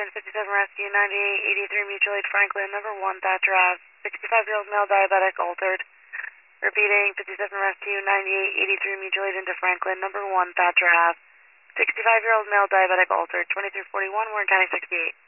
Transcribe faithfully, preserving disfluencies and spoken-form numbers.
ten fifty-seven Rescue, ninety-eight eighty-three Mutual Aid Franklin, number one Thatcher Ave, sixty-five-year-old male diabetic altered. Repeating, fifty-seven Rescue, ninety-eight eighty-three Mutual Aid into Franklin, number one Thatcher Ave, sixty-five-year-old male diabetic altered, twenty-three forty-one, Warren County sixty-eight.